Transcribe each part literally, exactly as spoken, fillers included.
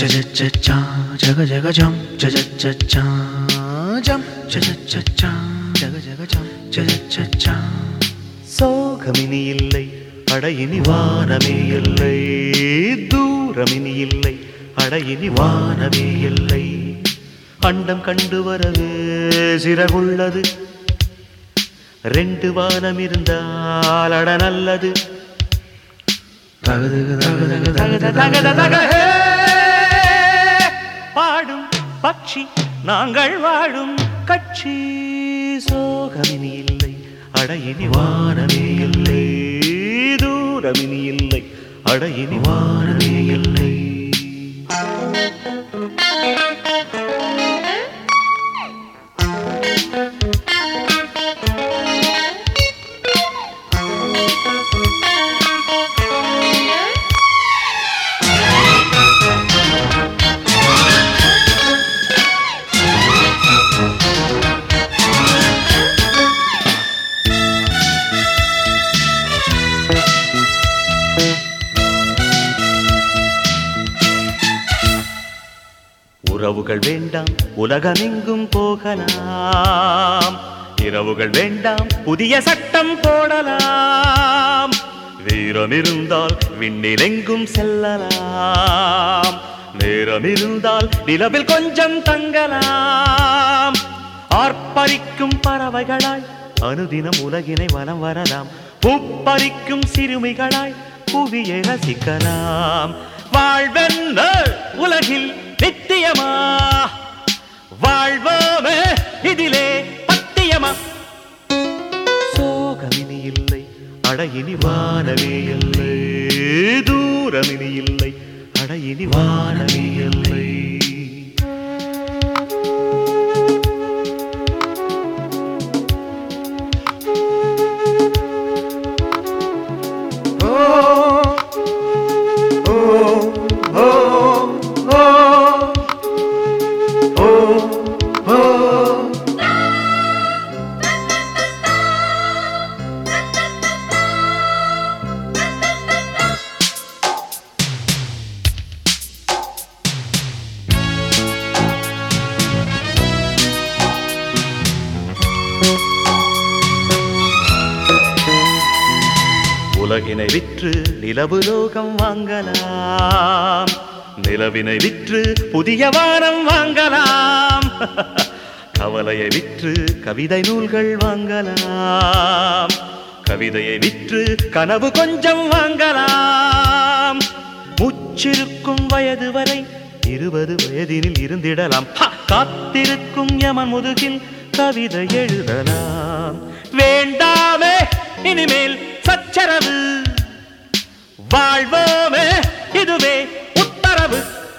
cha cha cha cha jaga jaga jump cha cha cha cha jump cha cha cha cha jaga jaga jump cha cha cha cha சோகமினி இல்லை அடையினி வானமே இல்லை தூரமினி இல்லை அடையினி வானமே இல்லை அண்டம் கண்டு வரவே சிறகுள்ளது ரெண்டு வானம் இருந்தால் அட நல்லது பாடும் பட்சி நாங்கள் வாழும் கட்சி சோகமினி இல்லை அடையினி வானமே இல்லை தூரமினி இல்லை அடையினி வானமே இல்லை உறவுகள் வேண்டாம் உலகமெங்கும் போகலாம் இரவுகள் வேண்டாம் புதிய சட்டம் போடலாம் வீரம் இருந்தால் விண்ணிலெங்கும் செல்லலாம் நேரம் இருந்தால் நிலவில் கொஞ்சம் தங்கலாம் ஆர்ப்பரிக்கும் பறவைகளாய் அனுதினம் உலகினை வலம் வரலாம் பூப்பறிக்கும் சிறுமிகளாய் புவியை ரசிக்கலாம் வாழ்வென்ன உலகில் நித்தியமா வாழ்வோமே இதிலே பத்தியமா சோகமினி இல்லை அடையினி வானமே இல்லை தூரமினி இல்லை அடையினி வானமே இல்லை உலகினை விற்று நிலவு லோகம் வாங்கலாம் நிலவினை விற்று புதிய வானம் வாங்கலாம் கவலையை விற்று கவிதை நூல்கள் வாங்கலாம் கவிதையை விற்று கனவு கொஞ்சம் வாங்கலாம் முச்சிருக்கும் வயது வரை இருபது வயதினில் இருந்திடலாம் காத்திருக்கும் யமன் முதுகில் கவிதை எழுதலாம் வேண்டாமே இனிமேல் சச்சரவு வாழ்வோமே இதுவே உத்தரவு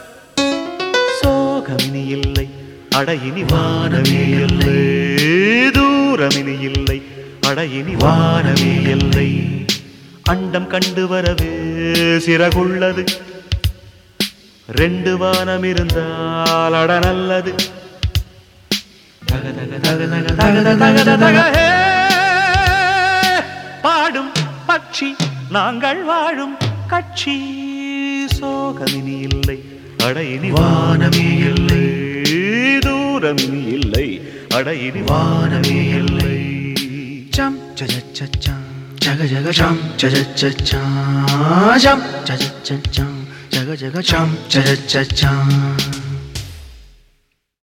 சோகமினி இல்லை அடையினி வானமே இல்லை தூரமினி இல்லை அடையினி வானமே இல்லை அண்டம் கண்டு வரவே சிறகுள்ளது ரெண்டு வானம் இருந்தால் அட நல்லது தக தக தக தக தக தக தக பாடும் பட்சி நாங்கள் வாழும் கட்சி சோகமினி இல்லை அடையினி வானமே இல்லை தூரமினி இல்லை அடையினி வானமே இல்லை jump cha cha cha cha jaga jaga jump cha cha cha cha jump cha cha cha cha jaga jaga jump cha cha cha cha